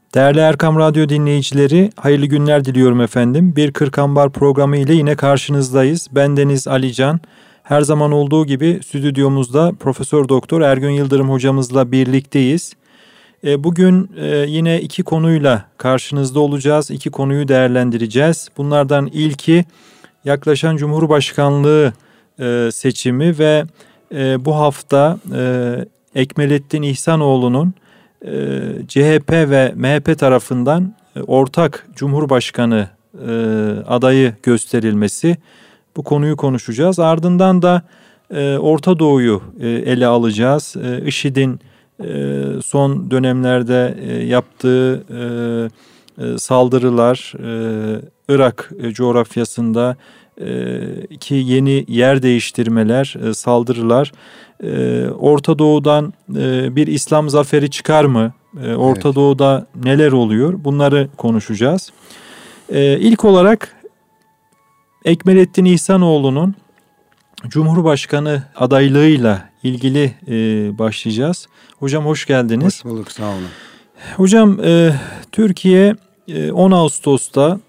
Değerli Erkam Radyo dinleyicileri, hayırlı günler diliyorum efendim. Bir Kırkambar programı ile yine karşınızdayız. Bendeniz Alican. Her zaman olduğu gibi stüdyomuzda Profesör Doktor Ergün Yıldırım hocamızla birlikteyiz. Bugün yine iki konuyla karşınızda olacağız. İki konuyu değerlendireceğiz. Bunlardan ilki yaklaşan Cumhurbaşkanlığı seçimi ve bu hafta Ekmelettin İhsanoğlu'nun CHP ve MHP tarafından ortak Cumhurbaşkanı adayı gösterilmesi. Bu konuyu konuşacağız. Ardından da Orta Doğu'yu ele alacağız. IŞİD'in son dönemlerde yaptığı saldırılar, Irak coğrafyasında ki yeni yer değiştirmeler, saldırılar, Orta Doğu'dan bir İslam zaferi çıkar mı? Orta Doğu'da neler oluyor? Bunları konuşacağız. İlk olarak Ekmelettin İhsanoğlu'nun Cumhurbaşkanı adaylığıyla ilgili başlayacağız. Hocam hoş geldiniz. Hoş bulduk, sağ olun. Hocam Türkiye 10 Ağustos'ta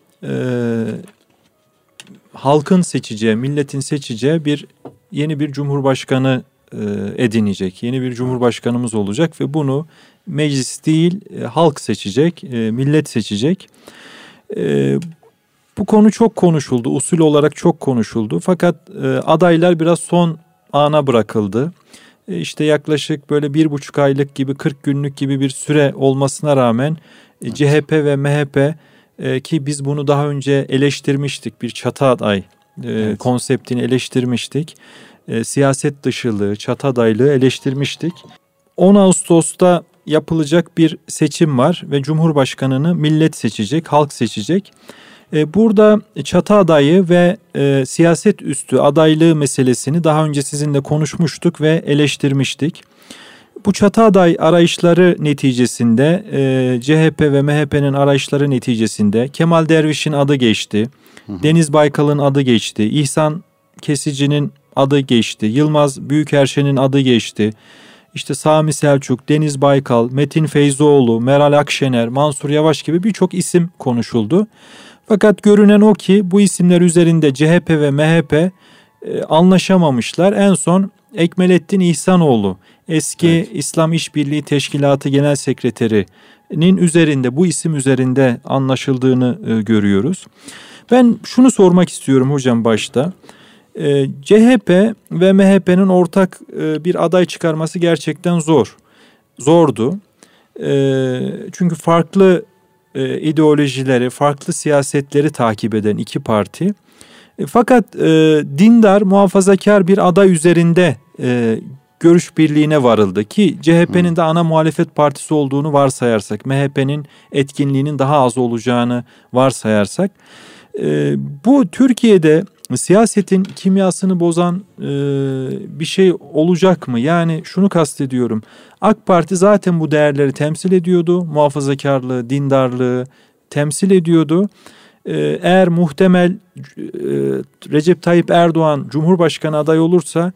halkın seçeceği, milletin seçeceği yeni bir cumhurbaşkanı edinecek. Yeni bir cumhurbaşkanımız olacak ve bunu meclis değil halk seçecek, millet seçecek. Bu konu çok konuşuldu, usul olarak çok konuşuldu. Fakat adaylar biraz son ana bırakıldı. İşte yaklaşık böyle 1,5 aylık gibi 40 günlük gibi bir süre olmasına rağmen CHP ve MHP ki biz bunu daha önce eleştirmiştik, bir çatı aday konseptini eleştirmiştik. Siyaset dışılığı, çatı adaylığı eleştirmiştik. 10 Ağustos'ta yapılacak bir seçim var ve Cumhurbaşkanını millet seçecek, halk seçecek. Burada çatı adayı ve siyaset üstü adaylığı meselesini daha önce sizinle konuşmuştuk ve eleştirmiştik. Bu çatı aday arayışları neticesinde CHP ve MHP'nin arayışları neticesinde Kemal Derviş'in adı geçti. Deniz Baykal'ın adı geçti. İhsan Kesici'nin adı geçti. Yılmaz Büyükerşen'in adı geçti. İşte Sami Selçuk, Deniz Baykal, Metin Feyzoğlu, Meral Akşener, Mansur Yavaş gibi birçok isim konuşuldu. Fakat görünen o ki bu isimler üzerinde CHP ve MHP anlaşamamışlar. En son Ekmelettin İhsanoğlu, eski İslam İşbirliği Teşkilatı Genel Sekreteri'nin üzerinde, bu isim üzerinde anlaşıldığını görüyoruz. Ben şunu sormak istiyorum hocam başta. CHP ve MHP'nin ortak bir aday çıkarması gerçekten zordu. Çünkü farklı ideolojileri, farklı siyasetleri takip eden iki parti. Fakat dindar, muhafazakar bir aday üzerinde görüş birliğine varıldı ki CHP'nin de ana muhalefet partisi olduğunu varsayarsak, MHP'nin etkinliğinin daha az olacağını varsayarsak, bu Türkiye'de siyasetin kimyasını bozan bir şey olacak mı? Yani şunu kastediyorum. AK Parti zaten bu değerleri temsil ediyordu. Muhafazakarlığı, dindarlığı temsil ediyordu. Eğer muhtemel Recep Tayyip Erdoğan Cumhurbaşkanı adayı olursa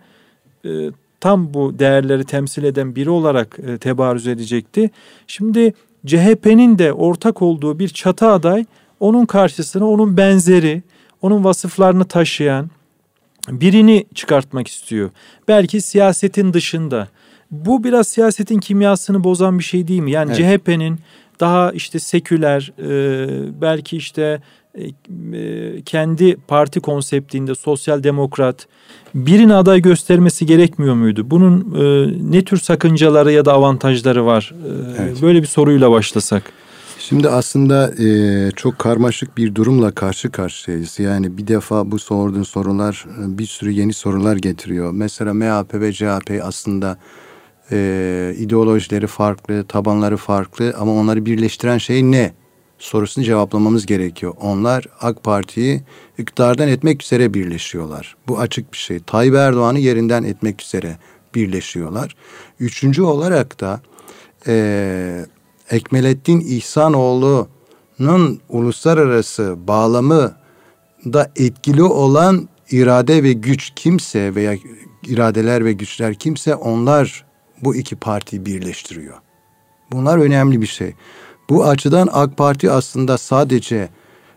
tam bu değerleri temsil eden biri olarak tebarüz edecekti. Şimdi CHP'nin de ortak olduğu bir çatı aday, onun karşısına onun benzeri, onun vasıflarını taşıyan birini çıkartmak istiyor. Belki siyasetin dışında. Bu biraz siyasetin kimyasını bozan bir şey değil mi? Yani CHP'nin daha işte seküler, belki işte kendi parti konseptinde sosyal demokrat birini aday göstermesi gerekmiyor muydu? Bunun ne tür sakıncaları ya da avantajları var? Böyle bir soruyla başlasak. Şimdi aslında çok karmaşık bir durumla karşı karşıyayız. Yani bir defa bu sorduğun sorular bir sürü yeni sorular getiriyor. Mesela MHP ve CHP aslında ideolojileri farklı, tabanları farklı ama onları birleştiren şey ne? Sorusunu cevaplamamız gerekiyor. Onlar AK Parti'yi iktidardan etmek üzere birleşiyorlar. Bu açık bir şey. Tayyip Erdoğan'ı yerinden etmek üzere birleşiyorlar. Üçüncü olarak da Ekmelettin İhsanoğlu'nun uluslararası bağlamı da etkili olan irade ve güç kimse veya iradeler ve güçler kimse onlar bu iki partiyi birleştiriyor. Bunlar önemli bir şey. Bu açıdan AK Parti aslında sadece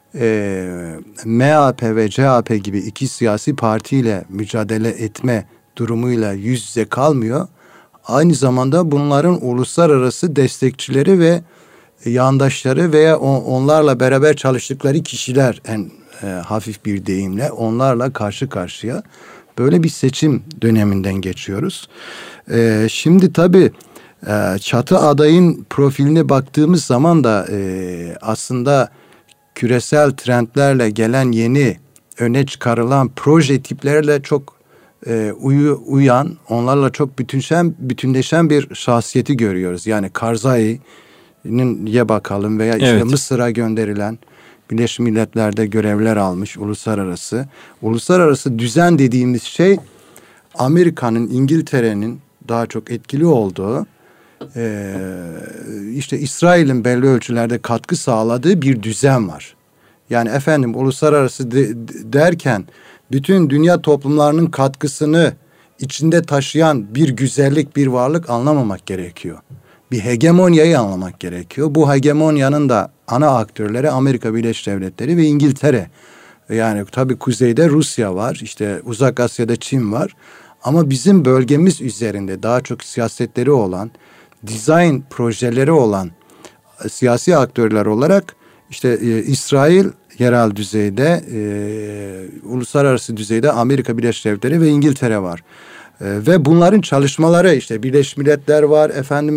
MHP ve CHP gibi iki siyasi partiyle mücadele etme durumuyla yüz yüze kalmıyor. Aynı zamanda bunların uluslararası destekçileri ve yandaşları veya onlarla beraber çalıştıkları kişiler, en hafif bir deyimle onlarla karşı karşıya, böyle bir seçim döneminden geçiyoruz. Şimdi tabii çatı adayın profiline baktığımız zaman da aslında küresel trendlerle gelen yeni öne çıkarılan proje tiplerle çok uyan, onlarla çok bütünleşen bir şahsiyeti görüyoruz. Yani Karzai'ye bakalım veya işte Mısır'a gönderilen, Birleşmiş Milletler'de görevler almış uluslararası düzen dediğimiz şey Amerika'nın, İngiltere'nin daha çok etkili olduğu, işte İsrail'in belli ölçülerde katkı sağladığı bir düzen var. Yani efendim uluslararası derken bütün dünya toplumlarının katkısını içinde taşıyan bir güzellik, bir varlık anlamamak gerekiyor. Bir hegemonyayı anlamak gerekiyor. Bu hegemonyanın da ana aktörleri Amerika Birleşik Devletleri ve İngiltere. Yani tabii kuzeyde Rusya var, işte Uzak Asya'da Çin var. Ama bizim bölgemiz üzerinde daha çok siyasetleri olan, dizayn projeleri olan siyasi aktörler olarak işte İsrail yerel düzeyde, uluslararası düzeyde Amerika Birleşik Devletleri ve İngiltere var. Ve bunların çalışmaları, işte Birleşmiş Milletler var,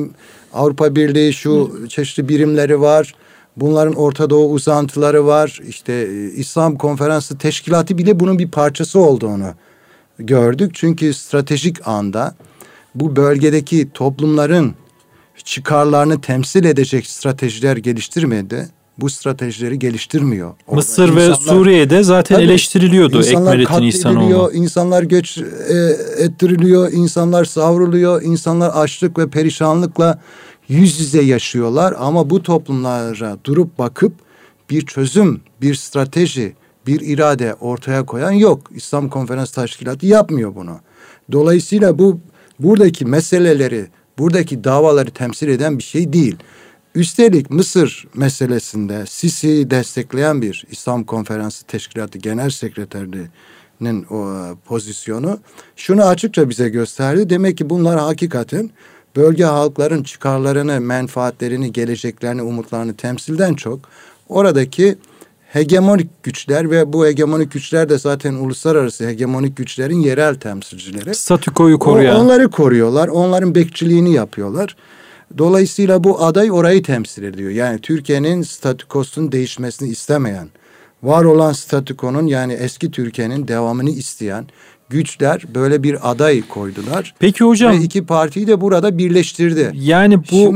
Avrupa Birliği şu çeşitli birimleri var. Bunların Orta Doğu uzantıları var. İşte İslam Konferansı Teşkilatı bile bunun bir parçası olduğunu gördük. Çünkü stratejik anda bu bölgedeki toplumların çıkarlarını temsil edecek stratejiler geliştirmedi. Bu stratejileri geliştirmiyor. Mısır ve Suriye'de zaten eleştiriliyordu Ekmelettin İhsanoğlu. İnsanlar göç ettiriliyor, insanlar savruluyor, insanlar açlık ve perişanlıkla yüz yüze yaşıyorlar. Ama bu toplumlara durup bakıp bir çözüm, bir strateji, bir irade ortaya koyan yok. İslam Konferansı Teşkilatı yapmıyor bunu. Dolayısıyla buradaki meseleleri, buradaki davaları temsil eden bir şey değil. Üstelik Mısır meselesinde Sisi'yi destekleyen bir İslam Konferansı Teşkilatı Genel Sekreterliğinin o pozisyonu şunu açıkça bize gösterdi. Demek ki bunlar hakikaten bölge halkların çıkarlarını, menfaatlerini, geleceklerini, umutlarını temsilden çok oradaki hegemonik güçler ve bu hegemonik güçler de zaten uluslararası hegemonik güçlerin yerel temsilcileri. Statükoyu koruyan. Onları koruyorlar, onların bekçiliğini yapıyorlar. Dolayısıyla bu aday orayı temsil ediyor. Yani Türkiye'nin statükosunun değişmesini istemeyen, var olan statükonun, yani eski Türkiye'nin devamını isteyen güçler böyle bir aday koydular. Peki hocam. Ve iki partiyi de burada birleştirdi. Yani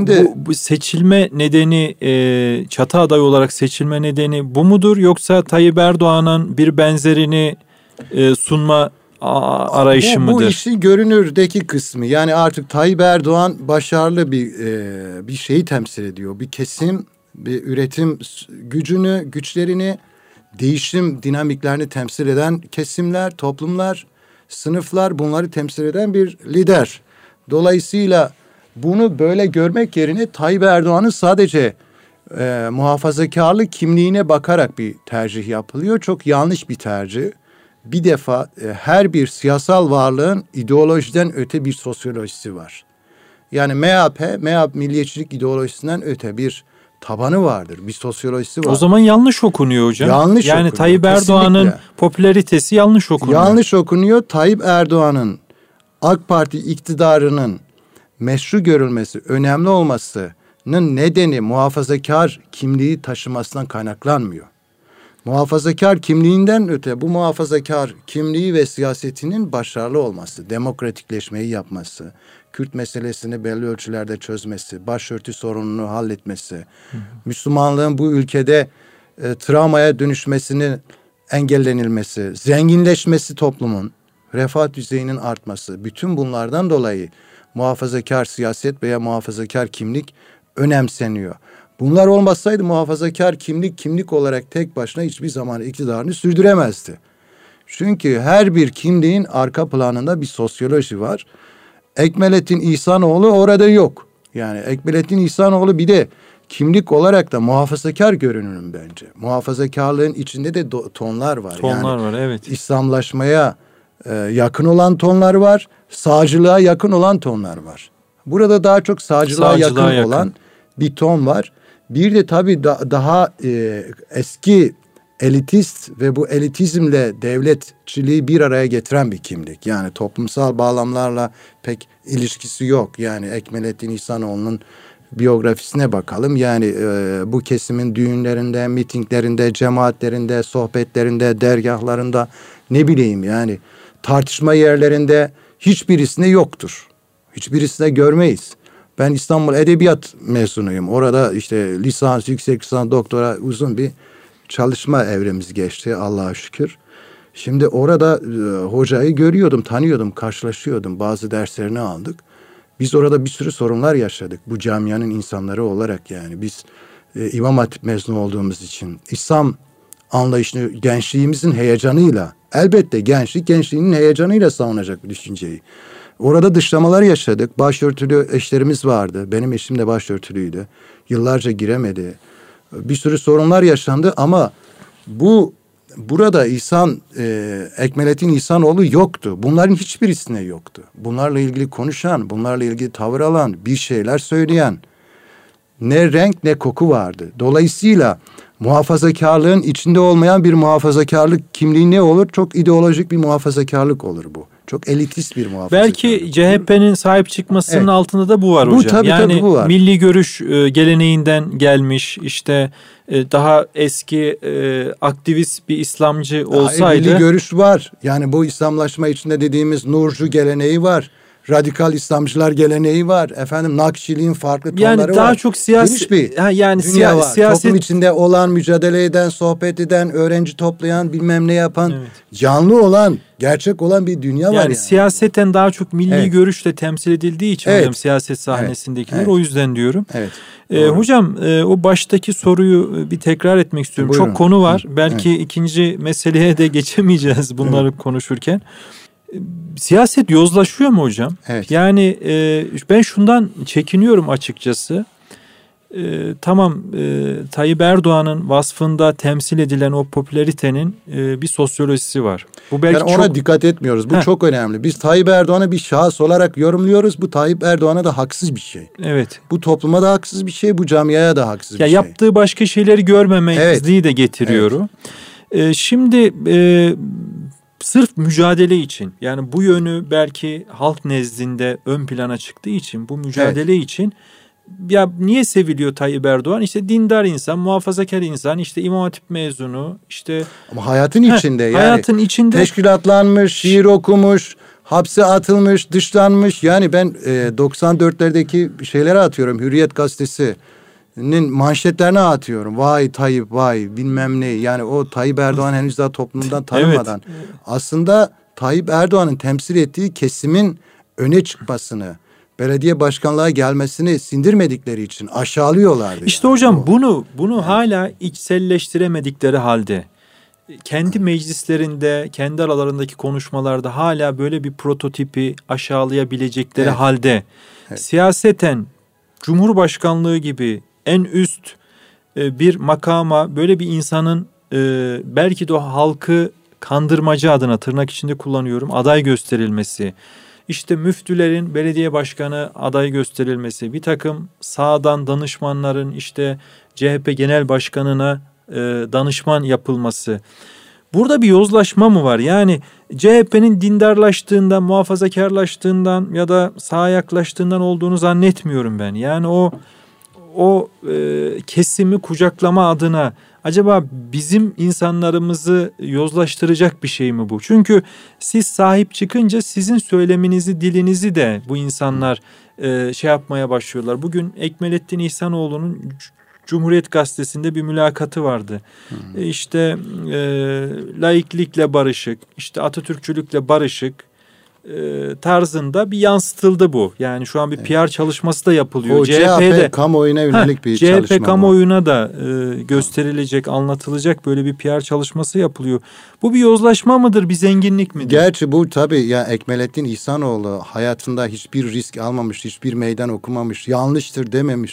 bu seçilme nedeni, çatı aday olarak seçilme nedeni bu mudur? Yoksa Tayyip Erdoğan'ın bir benzerini sunma arayışı mıdır? Bu işin görünürdeki kısmı. Yani artık Tayyip Erdoğan başarılı bir şeyi temsil ediyor. Bir kesim, bir üretim güçlerini, değişim dinamiklerini temsil eden kesimler, toplumlar, sınıflar, bunları temsil eden bir lider. Dolayısıyla bunu böyle görmek yerine Tayyip Erdoğan'ın sadece muhafazakarlık kimliğine bakarak bir tercih yapılıyor. Çok yanlış bir tercih. Bir defa her bir siyasal varlığın ideolojiden öte bir sosyolojisi var. Yani MHP milliyetçilik ideolojisinden öte bir tabanı vardır. Bir sosyolojisi var. O zaman yanlış okunuyor hocam. Yanlış yani okunuyor. Tayyip Erdoğan'ın popülaritesi yanlış okunuyor. Yanlış okunuyor. Tayyip Erdoğan'ın AK Parti iktidarının meşru görülmesi, önemli olmasının nedeni muhafazakar kimliği taşımasından kaynaklanmıyor. Muhafazakar kimliğinden öte bu muhafazakar kimliği ve siyasetinin başarılı olması, demokratikleşmeyi yapması, Kürt meselesini belli ölçülerde çözmesi, başörtü sorununu halletmesi, Müslümanlığın bu ülkede travmaya dönüşmesini engellenilmesi, zenginleşmesi toplumun, refah düzeyinin artması, bütün bunlardan dolayı muhafazakar siyaset veya muhafazakar kimlik önemseniyor. Bunlar olmasaydı muhafazakar kimlik olarak tek başına hiçbir zaman iktidarını sürdüremezdi. Çünkü her bir kimliğin arka planında bir sosyoloji var. Ekmelettin İhsanoğlu orada yok. Yani Ekmelettin İhsanoğlu bir de kimlik olarak da muhafazakar görünürüm bence. Muhafazakarlığın içinde de tonlar var. Tonlar var, evet. İslamlaşmaya yakın olan tonlar var. Sağcılığa yakın olan tonlar var. Burada daha çok sağcılığa yakın olan bir ton var. Bir de tabii daha eski elitist ve bu elitizmle devletçiliği bir araya getiren bir kimlik. Yani toplumsal bağlamlarla pek ilişkisi yok. Yani Ekmelettin İhsanoğlu'nun biyografisine bakalım. Yani bu kesimin düğünlerinde, mitinglerinde, cemaatlerinde, sohbetlerinde, dergahlarında, ne bileyim yani tartışma yerlerinde hiçbirisinde yoktur. Hiçbirisinde görmeyiz. Ben İstanbul Edebiyat mezunuyum. Orada işte lisans, yüksek lisans, doktora uzun bir çalışma evremiz geçti Allah'a şükür. Şimdi orada hocayı görüyordum, tanıyordum, karşılaşıyordum. Bazı derslerini aldık. Biz orada bir sürü sorunlar yaşadık. Bu camianın insanları olarak yani. Biz İmam Hatip mezunu olduğumuz için İslam anlayışını gençliğimizin heyecanıyla, elbette gençliğinin heyecanıyla savunacak bir düşünceyi. Orada dışlamalar yaşadık. Başörtülü eşlerimiz vardı. Benim eşim de başörtülüydü. Yıllarca giremedi. Bir sürü sorunlar yaşandı ama burada Ekmelettin İhsanoğlu yoktu. Bunların hiçbirisine yoktu. Bunlarla ilgili konuşan, bunlarla ilgili tavır alan, bir şeyler söyleyen ne renk ne koku vardı. Dolayısıyla muhafazakarlığın içinde olmayan bir muhafazakarlık kimliği ne olur? Çok ideolojik bir muhafazakarlık olur bu. Çok elitist bir muhafazakarlık. Belki CHP'nin sahip çıkmasının altında da bu var hocam. Tabii bu var. Milli görüş geleneğinden gelmiş, işte daha eski aktivist bir İslamcı olsaydı. Milli görüş var. Yani bu İslamlaşma içinde dediğimiz Nurcu geleneği var. Radikal İslamcılar geleneği var. Nakşiliğin farklı tonları var. Yani daha çok siyasi dünya var. siyaset Toplum içinde olan, mücadele eden, sohbet eden, öğrenci toplayan, bilmem ne yapan, canlı olan, gerçek olan bir dünya var yani. Siyaseten daha çok milli görüşle temsil edildiği için hocam siyaset sahnesindekiler o yüzden diyorum. Evet. Hocam o baştaki soruyu bir tekrar etmek istiyorum. Buyurun. Çok konu var. Belki ikinci meseleye de geçemeyeceğiz bunları konuşurken. Siyaset yozlaşıyor mu hocam? Evet. Yani ben şundan çekiniyorum açıkçası. Tamam, Tayyip Erdoğan'ın vasfında temsil edilen o popülaritenin bir sosyolojisi var. Bu belki yani ona dikkat etmiyoruz. Bu çok önemli. Biz Tayyip Erdoğan'ı bir şahıs olarak yorumluyoruz. Bu Tayyip Erdoğan'a da haksız bir şey. Evet. Bu topluma da haksız bir şey. Bu camiaya da haksız bir şey. Yaptığı başka şeyleri görmemezliği de getiriyor. Evet. Şimdi sırf mücadele için, yani bu yönü belki halk nezdinde ön plana çıktığı için, bu mücadele için ya niye seviliyor Tayyip Erdoğan? İşte dindar insan, muhafazakar insan, işte İmam Hatip mezunu, işte ama hayatın içinde yani hayatın içinde teşkilatlanmış, şiir okumuş, hapse atılmış, dışlanmış. Yani ben 94'lerdeki şeylere atıyorum. Hürriyet gazetesinin manşetlerine atıyorum. Vay Tayyip, vay bilmem ne. Yani o Tayyip Erdoğan henüz daha toplumdan tanınmadan. Aslında Tayyip Erdoğan'ın temsil ettiği kesimin öne çıkmasını, belediye başkanlığa gelmesini sindirmedikleri için aşağılıyorlardı. İşte hocam bunu hala içselleştiremedikleri halde, kendi meclislerinde, kendi aralarındaki konuşmalarda hala böyle bir prototipi aşağılayabilecekleri halde siyaseten Cumhurbaşkanlığı gibi en üst bir makama böyle bir insanın belki de o halkı kandırmacı adına, tırnak içinde kullanıyorum, aday gösterilmesi, İşte müftülerin belediye başkanı aday gösterilmesi, bir takım sağdan danışmanların işte CHP genel başkanına danışman yapılması. Burada bir yozlaşma mı var? Yani CHP'nin dindarlaştığından, muhafazakarlaştığından ya da sağa yaklaştığından olduğunu zannetmiyorum ben. Yani o kesimi kucaklama adına acaba bizim insanlarımızı yozlaştıracak bir şey mi bu? Çünkü siz sahip çıkınca sizin söyleminizi, dilinizi de bu insanlar yapmaya başlıyorlar. Bugün Ekmelettin İhsanoğlu'nun Cumhuriyet Gazetesi'nde bir mülakatı vardı. İşte laiklikle barışık, işte Atatürkçülükle barışık tarzında bir yansıtıldı bu. Yani şu an bir PR çalışması da yapılıyor. O CHP kamuoyuna yönelik bir çalışma. CHP kamuoyuna da gösterilecek, anlatılacak böyle bir PR çalışması yapılıyor. Bu bir yozlaşma mıdır, bir zenginlik midir? Gerçi bu tabii ya Ekmelettin İhsanoğlu hayatında hiçbir risk almamış, hiçbir meydan okumamış, yanlıştır dememiş.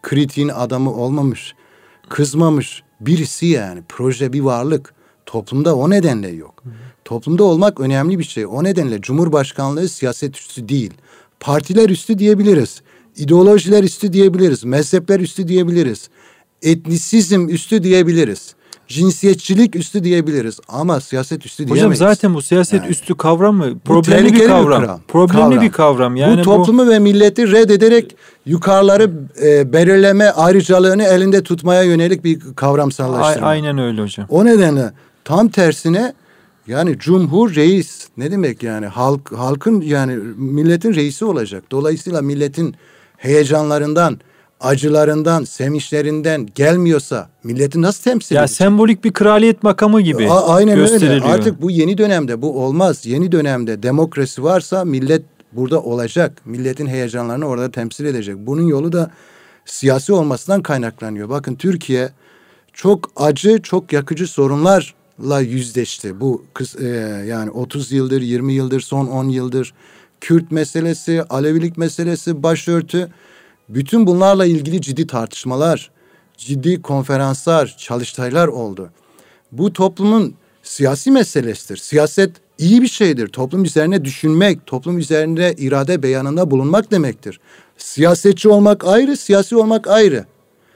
kritiğin adamı olmamış, kızmamış birisi yani. Proje bir varlık. Toplumda o nedenle yok. Toplumda olmak önemli bir şey. O nedenle Cumhurbaşkanlığı siyaset üstü değil. Partiler üstü diyebiliriz. İdeolojiler üstü diyebiliriz. Mezhepler üstü diyebiliriz. Etnisizm üstü diyebiliriz. Cinsiyetçilik üstü diyebiliriz. Ama siyaset üstü diyemeyiz. Hocam zaten bu siyaset yani üstü kavram mı? Bu Problemli bir tehlikeli kavram. Problemli bir kavram. Yani bu toplumu ve milleti reddederek yukarıları belirleme ayrıcalığını elinde tutmaya yönelik bir kavramsallaştırma. Aynen öyle hocam. O nedenle tam tersine yani cumhur reis ne demek yani halkın yani milletin reisi olacak. Dolayısıyla milletin heyecanlarından, acılarından, sevinçlerinden gelmiyorsa milleti nasıl temsil edecek? Sembolik bir kraliyet makamı gibi aynen gösteriliyor. Öyle. Artık bu yeni dönemde bu olmaz. Yeni dönemde demokrasi varsa millet burada olacak. Milletin heyecanlarını orada temsil edecek. Bunun yolu da siyasi olmasından kaynaklanıyor. Bakın Türkiye çok acı, çok yakıcı sorunlarla yüzleşti. Bu yani 30 yıldır, 20 yıldır, son 10 yıldır Kürt meselesi, Alevilik meselesi, başörtü, bütün bunlarla ilgili ciddi tartışmalar, ciddi konferanslar, çalıştaylar oldu. Bu toplumun siyasi meselesidir. Siyaset iyi bir şeydir. Toplum üzerine düşünmek, toplum üzerinde irade beyanında bulunmak demektir. Siyasetçi olmak ayrı, siyasi olmak ayrı.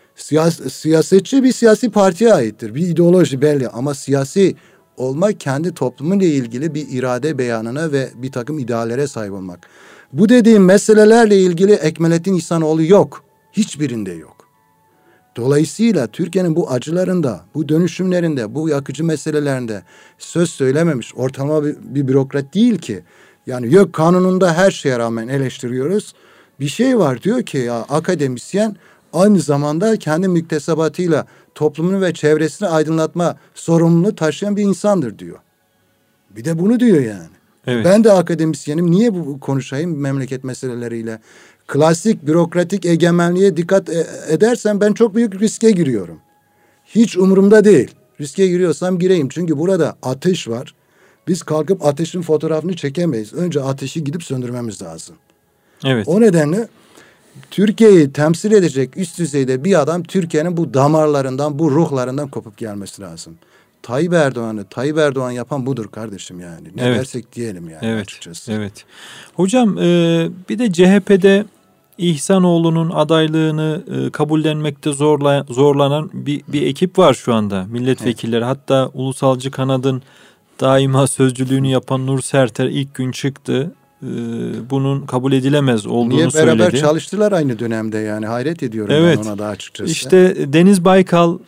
Siyasetçi bir siyasi partiye aittir. Bir ideoloji belli ama siyasi olmak kendi toplumuyla ilgili bir irade beyanına ve bir takım ideallere sahip olmak. Bu dediğim meselelerle ilgili Ekmelettin İhsanoğlu yok. Hiçbirinde yok. Dolayısıyla Türkiye'nin bu acılarında, bu dönüşümlerinde, bu yakıcı meselelerinde söz söylememiş ortalama bir bürokrat değil ki. Yani yok kanununda her şeye rağmen eleştiriyoruz. Bir şey var diyor ki ya akademisyen aynı zamanda kendi müktesebatıyla toplumunu ve çevresini aydınlatma sorumluluğu taşıyan bir insandır diyor. Bir de bunu diyor yani. Evet. Ben de akademisyenim. Niye bu konuşayım memleket meseleleriyle? Klasik bürokratik egemenliğe dikkat edersem ben çok büyük riske giriyorum. Hiç umurumda değil. Riske giriyorsam gireyim. Çünkü burada ateş var. Biz kalkıp ateşin fotoğrafını çekemeyiz. Önce ateşi gidip söndürmemiz lazım. Evet. O nedenle Türkiye'yi temsil edecek üst düzeyde bir adam Türkiye'nin bu damarlarından, bu ruhlarından kopup gelmesi lazım. Tayyip Erdoğan yapan budur kardeşim yani. Ne dersek diyelim yani açıkçası. Evet. Hocam bir de CHP'de İhsanoğlu'nun adaylığını kabullenmekte zorlanan bir ekip var şu anda. Milletvekilleri hatta ulusalcı kanadın daima sözcülüğünü yapan Nur Serter ilk gün çıktı. Bunun kabul edilemez olduğunu söyledi. Niye beraber çalıştılar aynı dönemde yani hayret ediyorum ben ona da açıkçası. İşte Deniz Baykal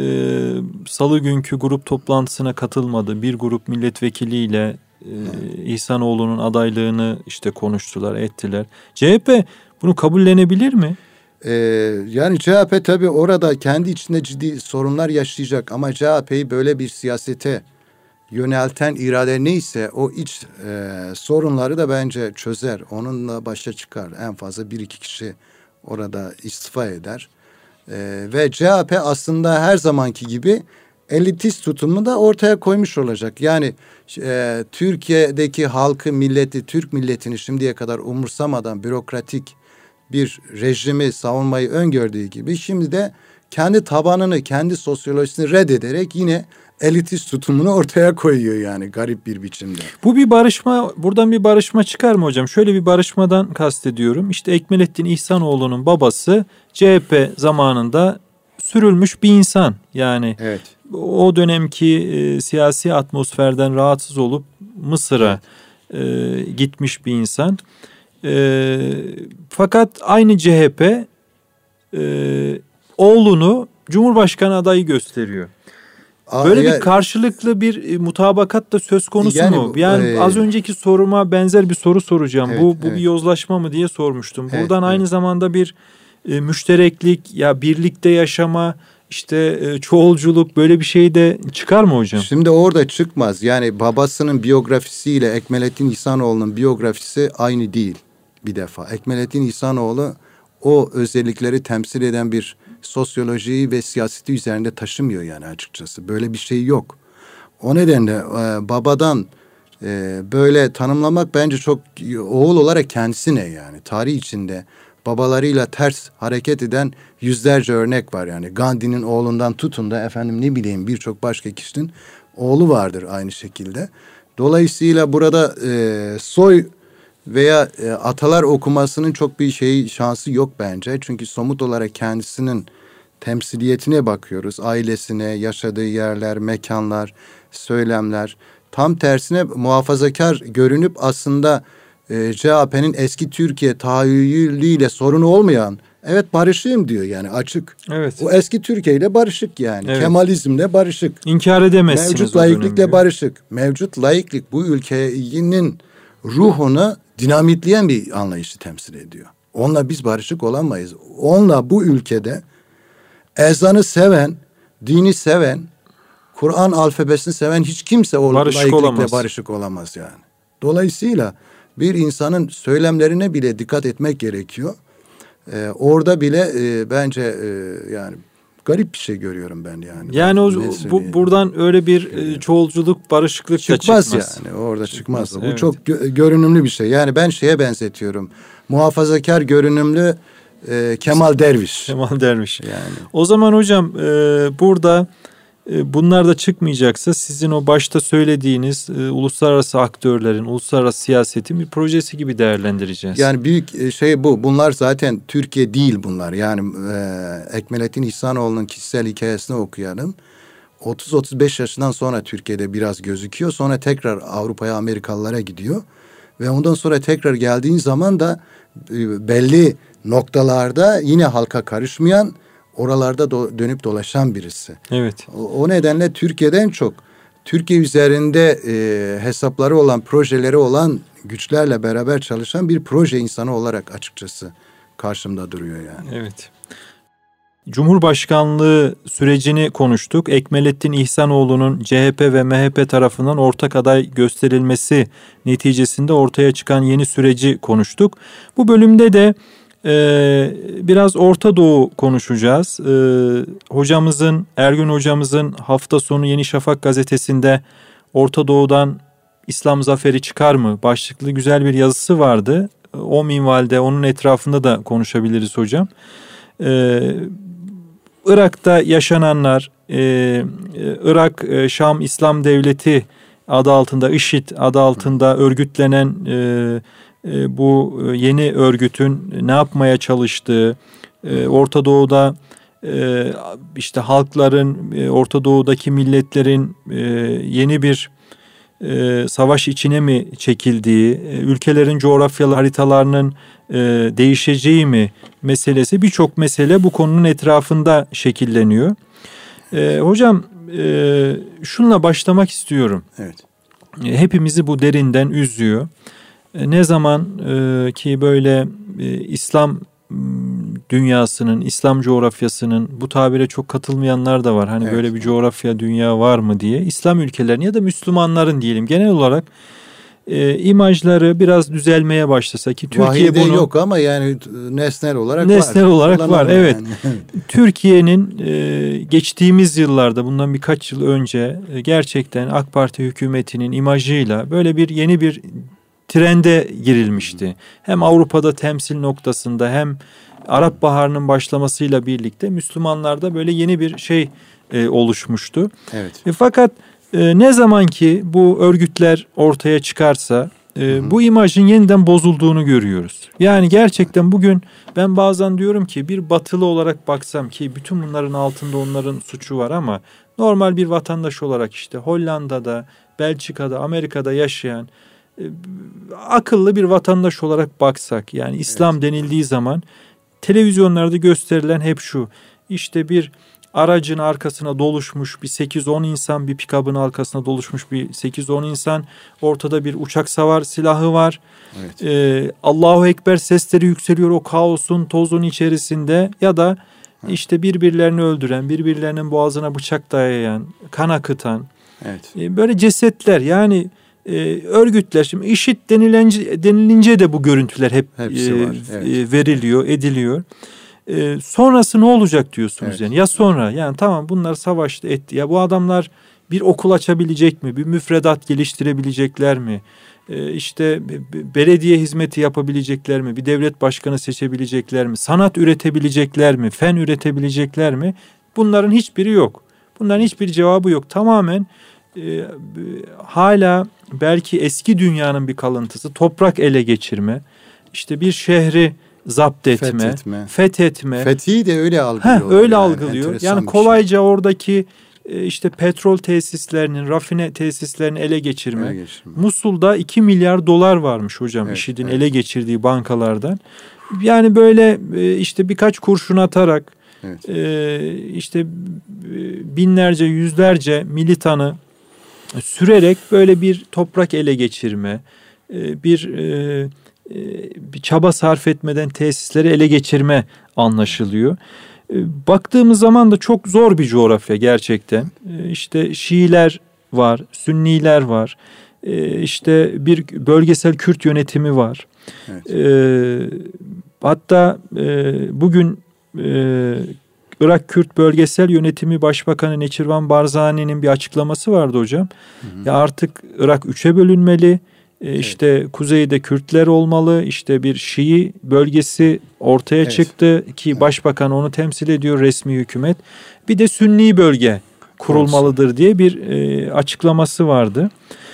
salı günkü grup toplantısına katılmadı. Bir grup milletvekiliyle İhsanoğlu'nun adaylığını işte konuştular, ettiler. CHP bunu kabullenebilir mi? Yani CHP tabii orada kendi içinde ciddi sorunlar yaşayacak ama CHP'yi böyle bir siyasete yönelten irade neyse o iç sorunları da bence çözer. Onunla başa çıkar. En fazla bir iki kişi orada istifa eder. Ve CHP aslında her zamanki gibi elitist tutumu da ortaya koymuş olacak. Yani Türkiye'deki halkı, milleti, Türk milletini şimdiye kadar umursamadan bürokratik bir rejimi savunmayı öngördüğü gibi şimdi de kendi tabanını, kendi sosyolojisini reddederek yine elitist tutumunu ortaya koyuyor yani garip bir biçimde. Bu bir barışma, buradan bir barışma çıkar mı hocam? Şöyle bir barışmadan kastediyorum. İşte Ekmelettin İhsanoğlu'nun babası CHP zamanında sürülmüş bir insan. Yani evet. O dönemki siyasi atmosferden rahatsız olup Mısır'a gitmiş bir insan. Fakat aynı CHP oğlunu Cumhurbaşkanı adayı gösteriyor. Böyle bir karşılıklı bir mutabakat da söz konusu mu? Yani az önceki soruma benzer bir soru soracağım. Evet, bu bir yozlaşma mı diye sormuştum. Buradan aynı zamanda bir müştereklik, ya birlikte yaşama, işte çoğulculuk, böyle bir şey de çıkar mı hocam? Şimdi orada çıkmaz. Yani babasının biyografisiyle Ekmelettin İhsanoğlu'nun biyografisi aynı değil bir defa. Ekmelettin İhsanoğlu o özellikleri temsil eden bir sosyolojiyi ve siyaseti üzerinde taşımıyor yani açıkçası. Böyle bir şey yok. O nedenle babadan böyle tanımlamak bence çok, oğul olarak kendisine yani tarih içinde babalarıyla ters hareket eden yüzlerce örnek var yani. Gandhi'nin oğlundan tutun da efendim ne bileyim birçok başka kişinin oğlu vardır aynı şekilde. Dolayısıyla burada soy veya atalar okumasının çok bir şansı yok bence. Çünkü somut olarak kendisinin temsiliyetine bakıyoruz. Ailesine, yaşadığı yerler, mekanlar, söylemler. Tam tersine muhafazakar görünüp aslında CHP'nin eski Türkiye tahayyülüyle sorunu olmayan, evet barışığım diyor yani açık. Evet. O eski Türkiye ile barışık yani. Evet. Kemalizmle barışık. İnkar edemezsiniz. Mevcut laiklikle barışık. Mevcut laiklik bu ülkenin ruhunu dinamitleyen bir anlayışı temsil ediyor. Onunla biz barışık olamayız. Onunla bu ülkede ezanı seven, dini seven, Kur'an alfabesini seven hiç kimse laiklikle barışık olamaz yani. Dolayısıyla bir insanın söylemlerine bile dikkat etmek gerekiyor. Orada bile bence yani garip bir şey görüyorum ben yani. Yani buradan öyle bir çoğulculuk, barışıklık çıkmaz. Çıkmaz yani orada çıkmaz. Bu evet. Çok görünümlü bir şey. Yani ben şeye benzetiyorum. Muhafazakar görünümlü Kemal Derviş. Kemal Derviş. Yani. O zaman hocam burada bunlar da çıkmayacaksa sizin o başta söylediğiniz uluslararası aktörlerin, uluslararası siyasetin bir projesi gibi değerlendireceğiz. Yani büyük şey bu. Bunlar zaten Türkiye değil bunlar. Yani Ekmelettin İhsanoğlu'nun kişisel hikayesini okuyalım. 30-35 yaşından sonra Türkiye'de biraz gözüküyor. Sonra tekrar Avrupa'ya, Amerikalılara gidiyor. Ve ondan sonra tekrar geldiğin zaman da belli noktalarda yine halka karışmayan, oralarda dönüp dolaşan birisi. Evet. O nedenle Türkiye'den çok Türkiye üzerinde hesapları olan, projeleri olan güçlerle beraber çalışan bir proje insanı olarak açıkçası karşımda duruyor yani. Evet. Cumhurbaşkanlığı sürecini konuştuk. Ekmelettin İhsanoğlu'nun CHP ve MHP tarafından ortak aday gösterilmesi neticesinde ortaya çıkan yeni süreci konuştuk. Bu bölümde de biraz Orta Doğu konuşacağız. Ergün hocamızın hafta sonu Yeni Şafak gazetesinde Orta Doğu'dan İslam zaferi çıkar mı başlıklı güzel bir yazısı vardı. O minvalde onun etrafında da konuşabiliriz hocam. Irak'ta yaşananlar, Irak Şam İslam Devleti adı altında, IŞİD adı altında örgütlenen bu yeni örgütün ne yapmaya çalıştığı, Orta Doğu'da işte halkların, Orta Doğu'daki milletlerin yeni bir savaş içine mi çekildiği, ülkelerin coğrafyalı haritalarının değişeceği mi meselesi, birçok mesele bu konunun etrafında şekilleniyor. Hocam şununla başlamak istiyorum. Evet. Hepimizi bu derinden üzüyor. Ne zaman ki böyle İslam dünyasının, İslam coğrafyasının, bu tabire çok katılmayanlar da var. Hani evet, böyle bir coğrafya, dünya var mı diye. İslam ülkelerinin ya da Müslümanların diyelim genel olarak imajları biraz düzelmeye başlasa ki Türkiye Vahide bunu yok ama yani nesnel olarak var. Evet. Yani. Türkiye'nin geçtiğimiz yıllarda, bundan birkaç yıl önce gerçekten AK Parti hükümetinin imajıyla böyle bir yeni bir trende girilmişti. Hem Avrupa'da temsil noktasında hem Arap Baharı'nın başlamasıyla birlikte Müslümanlarda böyle yeni bir şey oluşmuştu. Evet. Fakat ne zaman ki bu örgütler ortaya çıkarsa bu imajın yeniden bozulduğunu görüyoruz. Yani gerçekten bugün ben bazen diyorum ki bir batılı olarak baksam, ki bütün bunların altında onların suçu var ama normal bir vatandaş olarak işte Hollanda'da, Belçika'da, Amerika'da yaşayan akıllı bir vatandaş olarak baksak, yani İslam denildiği zaman televizyonlarda gösterilen hep şu: işte bir aracın arkasına doluşmuş bir 8-10 insan, bir pikabın arkasına doluşmuş bir 8-10 insan, ortada bir uçak savar silahı var. Evet. Allahu Ekber sesleri yükseliyor o kaosun, tozun içerisinde, ya da işte birbirlerini öldüren, birbirlerinin boğazına bıçak dayayan, kan akıtan, böyle cesetler. Yani örgütler, şimdi IŞİD denilince de bu görüntüler hep veriliyor, ediliyor. Sonrası ne olacak diyorsunuz? Evet. Yani ya sonra, yani tamam bunlar savaştı etti, ya bu adamlar bir okul açabilecek mi? Bir müfredat geliştirebilecekler mi? işte belediye hizmeti yapabilecekler mi? Bir devlet başkanı seçebilecekler mi? Sanat üretebilecekler mi? Fen üretebilecekler mi? Bunların hiçbiri yok. Bunların hiçbir cevabı yok. Tamamen hala belki eski dünyanın bir kalıntısı, toprak ele geçirme, işte bir şehri zapt etme, fethetme. Fethi de öyle algılıyor. Öyle algılıyor. Yani kolayca oradaki işte petrol tesislerinin, rafine tesislerini ele geçirme. Musul'da 2 milyar dolar varmış hocam, IŞİD'in ele geçirdiği bankalardan. Yani böyle işte birkaç kurşun atarak işte binlerce, yüzlerce militanı sürerek böyle bir toprak ele geçirme, bir çaba sarf etmeden tesisleri ele geçirme anlaşılıyor. Baktığımız zaman da çok zor bir coğrafya gerçekten. İşte Şiiler var, Sünniler var. İşte bir bölgesel Kürt yönetimi var. Hatta bugün Irak Kürt Bölgesel Yönetimi Başbakanı Neçirvan Barzani'nin bir açıklaması vardı hocam. Ya artık Irak 3'e bölünmeli. İşte kuzeyde Kürtler olmalı. İşte bir Şii bölgesi ortaya çıktı ki başbakan onu temsil ediyor, resmi hükümet. Bir de Sünni bölge kurulmalıdır diye bir açıklaması vardı.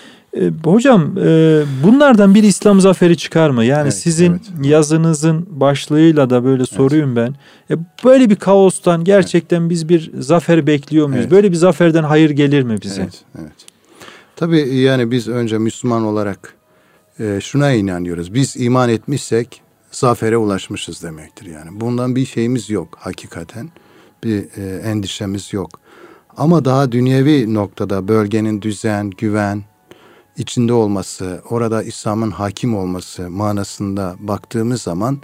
Hocam bunlardan bir İslam zaferi çıkar mı? Yani sizin yazınızın başlığıyla da böyle soruyum ben. Böyle bir kaostan gerçekten biz bir zafer bekliyor muyuz? Böyle bir zaferden hayır gelir mi bize? Evet. Tabii yani biz önce Müslüman olarak şuna inanıyoruz. Biz iman etmişsek zafere ulaşmışız demektir yani. Bundan bir şeyimiz yok hakikaten. Bir endişemiz yok. Ama daha dünyevi noktada bölgenin düzen, güven içinde olması, orada İslam'ın hakim olması manasında baktığımız zaman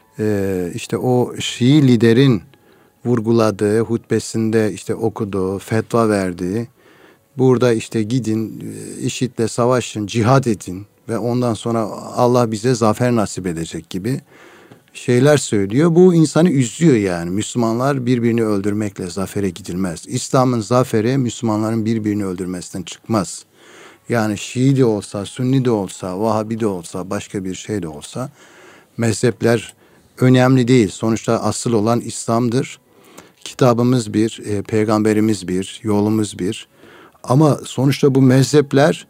işte o Şii liderin vurguladığı, hutbesinde işte okuduğu, fetva verdiği, burada işte gidin, IŞİD'le savaşın, cihad edin ve ondan sonra Allah bize zafer nasip edecek gibi şeyler söylüyor. Bu insanı üzüyor yani. Müslümanlar birbirini öldürmekle zafere gidilmez. İslam'ın zaferi Müslümanların birbirini öldürmesinden çıkmaz. Yani Şii de olsa, Sünni de olsa, Vahabi de olsa, başka bir şey de olsa mezhepler önemli değil. Sonuçta asıl olan İslam'dır. Kitabımız bir, peygamberimiz bir, yolumuz bir. Ama sonuçta bu mezhepler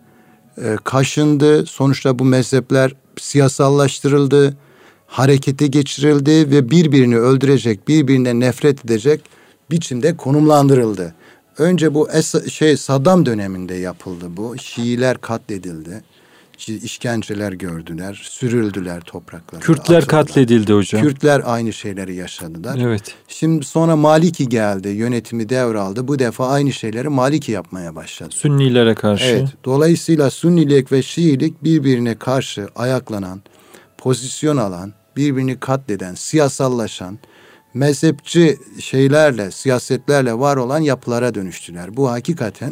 kaşındı. Sonuçta bu mezhepler siyasallaştırıldı, harekete geçirildi ve birbirini öldürecek, birbirine nefret edecek biçimde konumlandırıldı. Önce bu Saddam döneminde yapıldı bu. Şiiler katledildi. İşkenceler gördüler, sürüldüler topraklara. Kürtler katledildi hocam. Kürtler aynı şeyleri yaşadılar. Evet. Şimdi sonra Maliki geldi, yönetimi devraldı. Bu defa aynı şeyleri Maliki yapmaya başladı. Sünnilere karşı. Evet. Dolayısıyla Sünnilik ve Şiilik birbirine karşı ayaklanan, pozisyon alan, birbirini katleden, siyasallaşan, mezhepçi şeylerle, siyasetlerle var olan yapılara dönüştüler. Bu hakikaten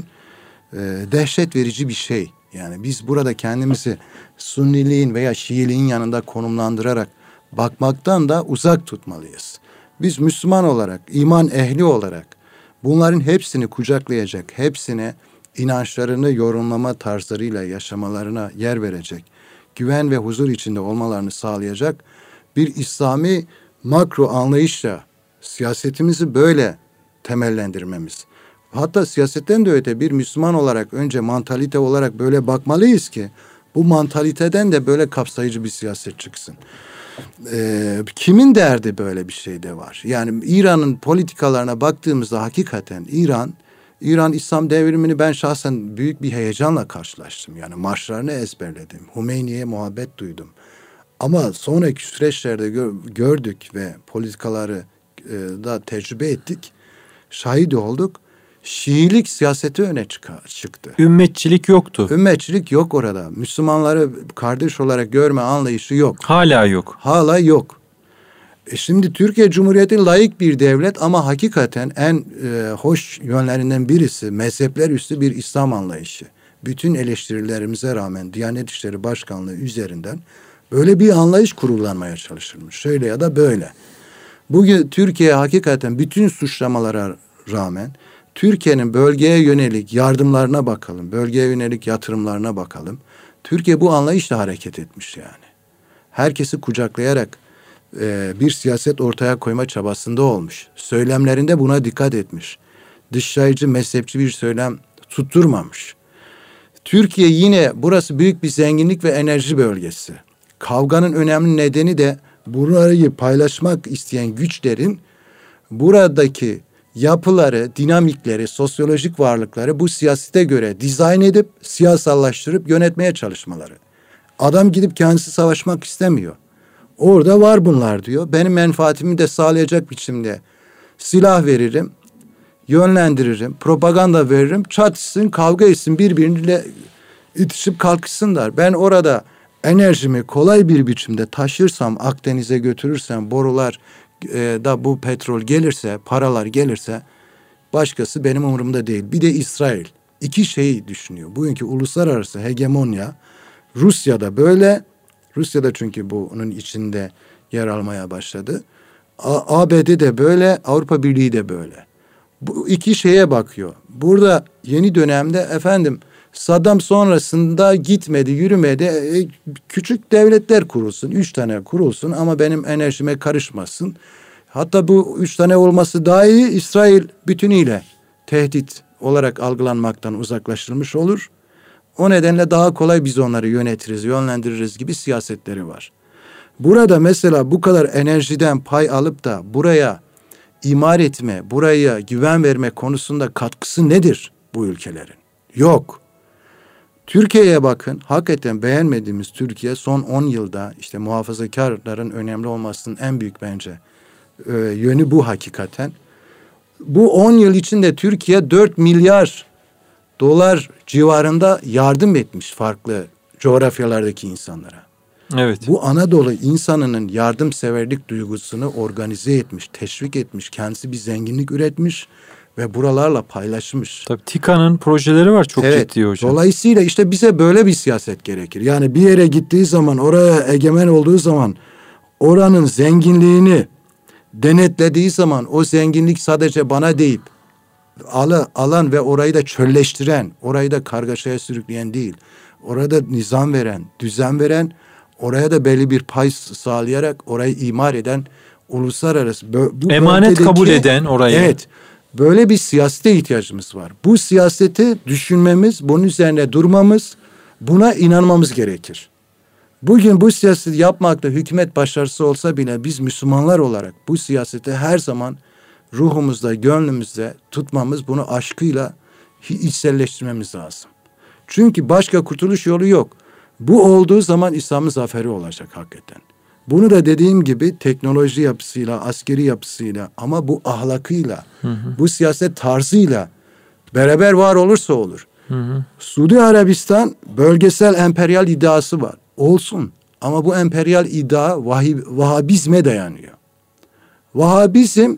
dehşet verici bir şey. Yani biz burada kendimizi Sünniliğin veya Şiiliğin yanında konumlandırarak bakmaktan da uzak tutmalıyız. Biz Müslüman olarak, iman ehli olarak bunların hepsini kucaklayacak, hepsine inançlarını yorumlama tarzlarıyla yaşamalarına yer verecek, güven ve huzur içinde olmalarını sağlayacak bir İslami makro anlayışla siyasetimizi böyle temellendirmemiz. Hatta siyasetten de öte bir Müslüman olarak önce mantalite olarak böyle bakmalıyız ki bu mantaliteden de böyle kapsayıcı bir siyaset çıksın. Kimin derdi böyle bir şey de var? Yani İran'ın politikalarına baktığımızda hakikaten İran İslam devrimini ben şahsen büyük bir heyecanla karşılaştım. Yani marşlarını ezberledim. Hümeyni'ye muhabbet duydum. Ama sonraki süreçlerde gördük ve politikaları da tecrübe ettik. Şahit olduk. Şiilik siyaseti öne çıktı. Ümmetçilik yoktu. Ümmetçilik yok orada. Müslümanları kardeş olarak görme anlayışı yok. Hala yok. Hala yok. Şimdi Türkiye Cumhuriyeti laik bir devlet ama hakikaten en hoş yönlerinden birisi mezhepler üstü bir İslam anlayışı. Bütün eleştirilerimize rağmen Diyanet İşleri Başkanlığı üzerinden böyle bir anlayış kurgulanmaya çalışılmış. Şöyle ya da böyle. Bugün Türkiye hakikaten bütün suçlamalara rağmen Türkiye'nin bölgeye yönelik yardımlarına bakalım, bölgeye yönelik yatırımlarına bakalım. Türkiye bu anlayışla hareket etmiş yani. Herkesi kucaklayarak bir siyaset ortaya koyma çabasında olmuş. Söylemlerinde buna dikkat etmiş. Dışlayıcı, mezhepçi bir söylem tutturmamış. Türkiye yine burası büyük bir zenginlik ve enerji bölgesi. Kavganın önemli nedeni de burayı paylaşmak isteyen güçlerin buradaki yapıları, dinamikleri, sosyolojik varlıkları bu siyasete göre dizayn edip siyasallaştırıp yönetmeye çalışmaları. Adam gidip kendisi savaşmak istemiyor. Orada var bunlar diyor. Benim menfaatimi de sağlayacak biçimde silah veririm, yönlendiririm, propaganda veririm, çatışsın, kavga etsin, birbiriyle itişip kalkışsınlar. Ben orada enerjimi kolay bir biçimde taşırsam, Akdeniz'e götürürsem, borular da bu petrol gelirse, paralar gelirse başkası benim umurumda değil. Bir de İsrail. İki şeyi düşünüyor. Bugünkü uluslararası hegemonya Rusya'da böyle. Rusya'da çünkü bunun içinde yer almaya başladı. ABD de böyle, Avrupa Birliği de böyle. Bu iki şeye bakıyor. Burada yeni dönemde efendim Saddam sonrasında gitmedi, yürümedi. Küçük devletler kurulsun, 3 tane kurulsun ama benim enerjime karışmasın. Hatta bu 3 tane olması daha iyi. İsrail bütünüyle tehdit olarak algılanmaktan uzaklaştırılmış olur. O nedenle daha kolay biz onları yönetiriz, yönlendiririz gibi siyasetleri var. Burada mesela bu kadar enerjiden pay alıp da buraya imar etme, buraya güven verme konusunda katkısı nedir bu ülkelerin? Yok. Türkiye'ye bakın, hakikaten beğenmediğimiz Türkiye son 10 yılda işte muhafazakarların önemli olmasının en büyük bence yönü bu hakikaten. Bu 10 yıl içinde Türkiye 4 milyar dolar civarında yardım etmiş farklı coğrafyalardaki insanlara. Evet. Bu Anadolu insanının yardımseverlik duygusunu organize etmiş, teşvik etmiş, kendisi bir zenginlik üretmiş ve buralarla paylaşmış. Tabii TİKA'nın projeleri var çok ciddi hocam. Dolayısıyla işte bize böyle bir siyaset gerekir. Yani bir yere gittiği zaman, oraya egemen olduğu zaman oranın zenginliğini denetlediği zaman o zenginlik sadece bana deyip alan ve orayı da çölleştiren, orayı da kargaşaya sürükleyen değil. Orada nizam veren, düzen veren, oraya da belli bir pay sağlayarak orayı imar eden, uluslararası emanet kabul eden orayı. Evet. Böyle bir siyasete ihtiyacımız var. Bu siyaseti düşünmemiz, bunun üzerine durmamız, buna inanmamız gerekir. Bugün bu siyaseti yapmakta hükümet başarısı olsa bile biz Müslümanlar olarak bu siyaseti her zaman ruhumuzda, gönlümüzde tutmamız, bunu aşkıyla içselleştirmemiz lazım. Çünkü başka kurtuluş yolu yok. Bu olduğu zaman İslam'ın zaferi olacak hakikaten. Bunu da dediğim gibi teknoloji yapısıyla, askeri yapısıyla ama bu ahlakıyla, bu siyaset tarzıyla beraber var olursa olur. Suudi Arabistan bölgesel emperyal iddiası var. Olsun ama bu emperyal iddia Vahabizme dayanıyor. Vahabizm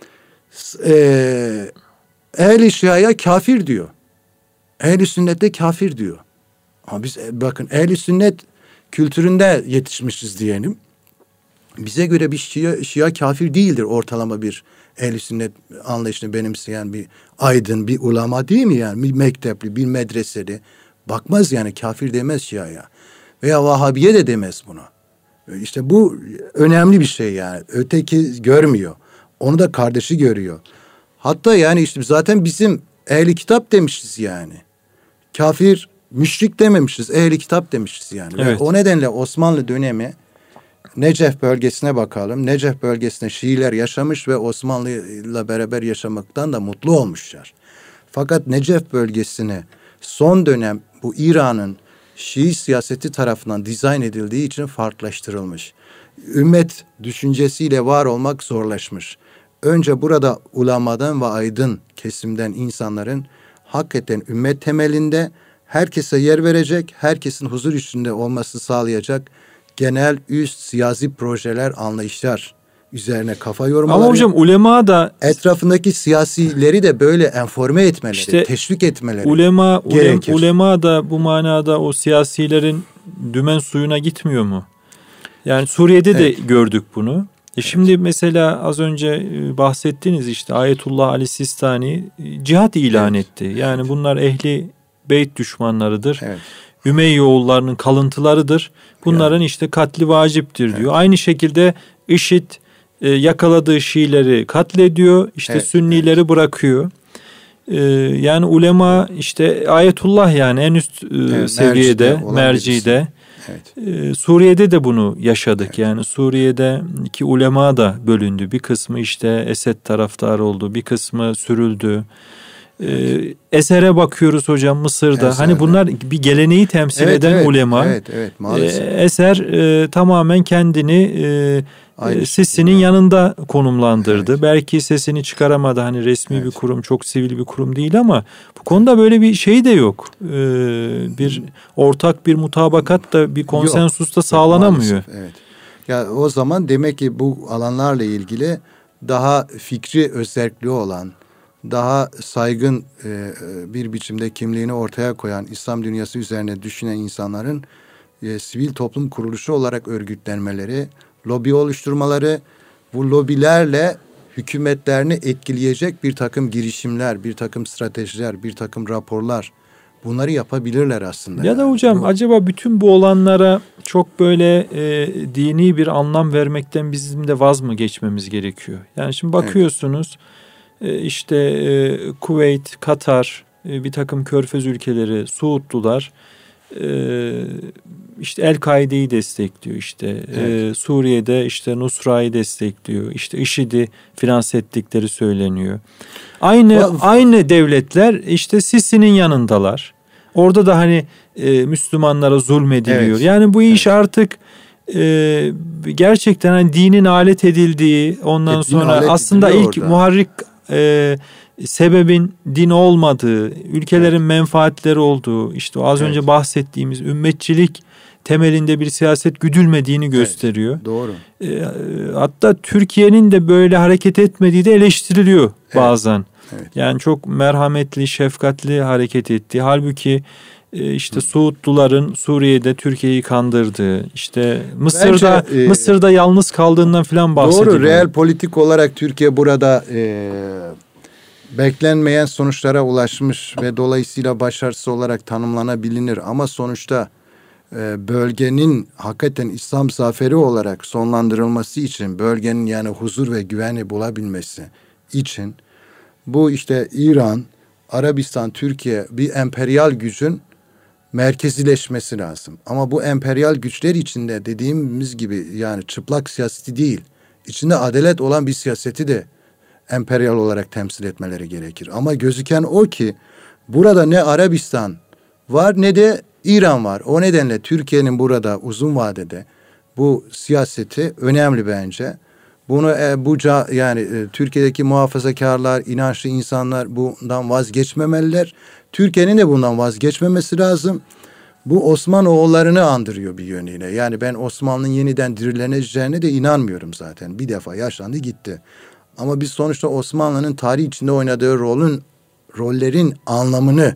ehl-i şiaya kafir diyor. Ehl-i sünnette kafir diyor. Ama biz bakın ehl-i sünnet kültüründe yetişmişiz diyelim. Bize göre bir şia kafir değildir ortalama bir ehl-i sünnet anlayışını benimseyen bir aydın, bir ulema değil mi yani? Bir mektepli, bir medreseli. Bakmaz yani kafir demez şiaya. Veya Vahabiye de demez buna. İşte bu önemli bir şey yani. Öteki görmüyor. Onu da kardeşi görüyor. Hatta yani işte zaten bizim ehli kitap demişiz yani. Kafir, müşrik dememişiz. Ehli kitap demişiz yani. Evet. Ve o nedenle Osmanlı dönemi Necef bölgesine bakalım. Necef bölgesinde Şiiler yaşamış ve Osmanlı'yla beraber yaşamaktan da mutlu olmuşlar. Fakat Necef bölgesine son dönem bu İran'ın Şii siyaseti tarafından dizayn edildiği için farklılaştırılmış. Ümmet düşüncesiyle var olmak zorlaşmış. Önce burada ulamadan ve aydın kesimden insanların hakikaten ümmet temelinde herkese yer verecek, herkesin huzur içinde olması sağlayacak genel üst siyasi projeler, anlayışlar üzerine kafa yormaları. Ama hocam ulema da etrafındaki siyasileri de böyle enforme etmeleri, işte, teşvik etmeleri gerekir. Ulema da bu manada o siyasilerin dümen suyuna gitmiyor mu? Yani Suriye'de de gördük bunu. Şimdi mesela az önce bahsettiğiniz işte Ayetullah Ali Sistani cihat ilan etti. Yani bunlar ehli beyt düşmanlarıdır. Ümeyyoğullarının kalıntılarıdır. Bunların işte katli vaciptir diyor. Aynı şekilde IŞİD yakaladığı Şiileri katlediyor. İşte Sünnileri bırakıyor. Yani ulema işte ayetullah, yani en üst seviyede, mercide. Suriye'de de bunu yaşadık. Yani Suriye'deki ulema da bölündü. Bir kısmı işte Esed taraftarı oldu. Bir kısmı sürüldü. Eser'e bakıyoruz hocam, Mısır'da. Eser'de. Hani bunlar bir geleneği temsil eden ulema. Maalesef. Eser tamamen kendini Sisi'nin yanında konumlandırdı. Belki sesini çıkaramadı. Hani resmi bir kurum, çok sivil bir kurum değil ama bu konuda böyle bir şey de yok. Bir ortak bir mutabakat da, bir konsensus da sağlanamıyor. Evet. Ya o zaman demek ki bu alanlarla ilgili daha fikri özelliği olan, daha saygın bir biçimde kimliğini ortaya koyan, İslam dünyası üzerine düşünen insanların sivil toplum kuruluşu olarak örgütlenmeleri, lobi oluşturmaları, bu lobilerle hükümetlerini etkileyecek bir takım girişimler, bir takım stratejiler, bir takım raporlar, bunları yapabilirler aslında. Ya da hocam acaba bütün bu olanlara çok böyle dini bir anlam vermekten bizim de vaz mı geçmemiz gerekiyor? Yani şimdi bakıyorsunuz işte Kuveyt, Katar, bir takım Körfez ülkeleri, Suudlular işte El-Kaide'yi destekliyor, işte Suriye'de işte Nusra'yı destekliyor, işte IŞİD'i finanse ettikleri söyleniyor. Aynı devletler işte Sisi'nin yanındalar. Orada da hani Müslümanlara zulmediliyor. Yani bu iş artık gerçekten hani dinin alet edildiği, ondan sonra aslında ilk muharrik sebebin din olmadığı, ülkelerin menfaatleri olduğu, işte az önce bahsettiğimiz ümmetçilik temelinde bir siyaset güdülmediğini gösteriyor. Doğru. Hatta Türkiye'nin de böyle hareket etmediği de eleştiriliyor bazen. Yani çok merhametli, şefkatli hareket etti. Halbuki işte Suudluların Suriye'de Türkiye'yi kandırdığı, işte Mısır'da yalnız kaldığından falan bahsediyor. Doğru, real politik olarak Türkiye burada beklenmeyen sonuçlara ulaşmış ve dolayısıyla başarısız olarak tanımlanabilir. Ama sonuçta bölgenin hakikaten İslam zaferi olarak sonlandırılması için, bölgenin yani huzur ve güveni bulabilmesi için bu işte İran, Arabistan, Türkiye bir emperyal gücün merkezileşmesi lazım. Ama bu emperyal güçler içinde dediğimiz gibi yani çıplak siyaseti değil, içinde adalet olan bir siyaseti de emperyal olarak temsil etmeleri gerekir. Ama gözüken o ki burada ne Arabistan var ne de İran var. O nedenle Türkiye'nin burada uzun vadede bu siyaseti önemli bence. Bunu yani Türkiye'deki muhafazakarlar, inançlı insanlar bundan vazgeçmemeliler. Türkiye'nin de bundan vazgeçmemesi lazım. Bu Osmanoğullarını andırıyor bir yönüyle. Yani ben Osmanlı'nın yeniden dirileneceğine de inanmıyorum zaten. Bir defa yaşlandı gitti. Ama biz sonuçta Osmanlı'nın tarih içinde oynadığı rollerin anlamını,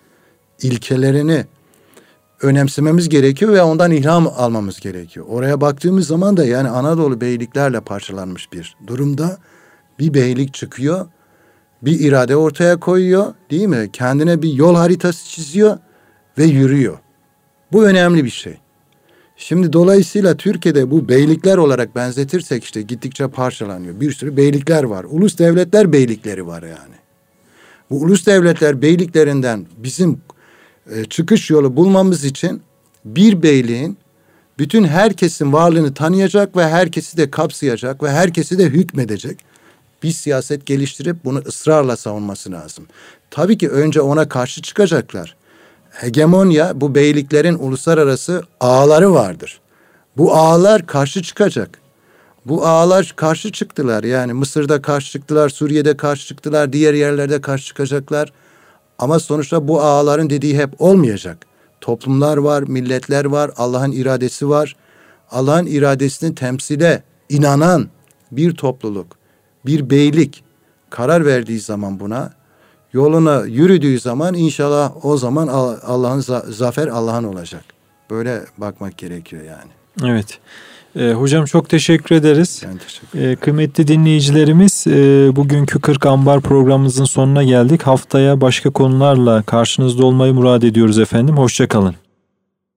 ilkelerini önemsememiz gerekiyor ve ondan ilham almamız gerekiyor. Oraya baktığımız zaman da yani Anadolu beyliklerle parçalanmış bir durumda bir beylik çıkıyor, bir irade ortaya koyuyor, değil mi? Kendine bir yol haritası çiziyor ve yürüyor. Bu önemli bir şey. Şimdi dolayısıyla Türkiye'de bu beylikler olarak benzetirsek işte gittikçe parçalanıyor. Bir sürü beylikler var. Ulus devletler beylikleri var yani. Bu ulus devletler beyliklerinden bizim çıkış yolu bulmamız için bir beyliğin bütün herkesin varlığını tanıyacak ve herkesi de kapsayacak ve herkesi de hükmedecek bir siyaset geliştirip bunu ısrarla savunması lazım. Tabii ki önce ona karşı çıkacaklar. Hegemonya, bu beyliklerin uluslararası ağları vardır. Bu ağlar karşı çıkacak. Bu ağlar karşı çıktılar. Yani Mısır'da karşı çıktılar, Suriye'de karşı çıktılar, diğer yerlerde karşı çıkacaklar. Ama sonuçta bu ağların dediği hep olmayacak. Toplumlar var, milletler var, Allah'ın iradesi var. Allah'ın iradesini temsile inanan bir topluluk, bir beylik karar verdiği zaman buna, yoluna yürüdüğü zaman inşallah o zaman Allah'ın zafer Allah'ın olacak. Böyle bakmak gerekiyor yani. Evet. Hocam çok teşekkür ederiz. Ben teşekkür ederim. Kıymetli dinleyicilerimiz, bugünkü 40 Ambar programımızın sonuna geldik. Haftaya başka konularla karşınızda olmayı murad ediyoruz efendim. Hoşça kalın.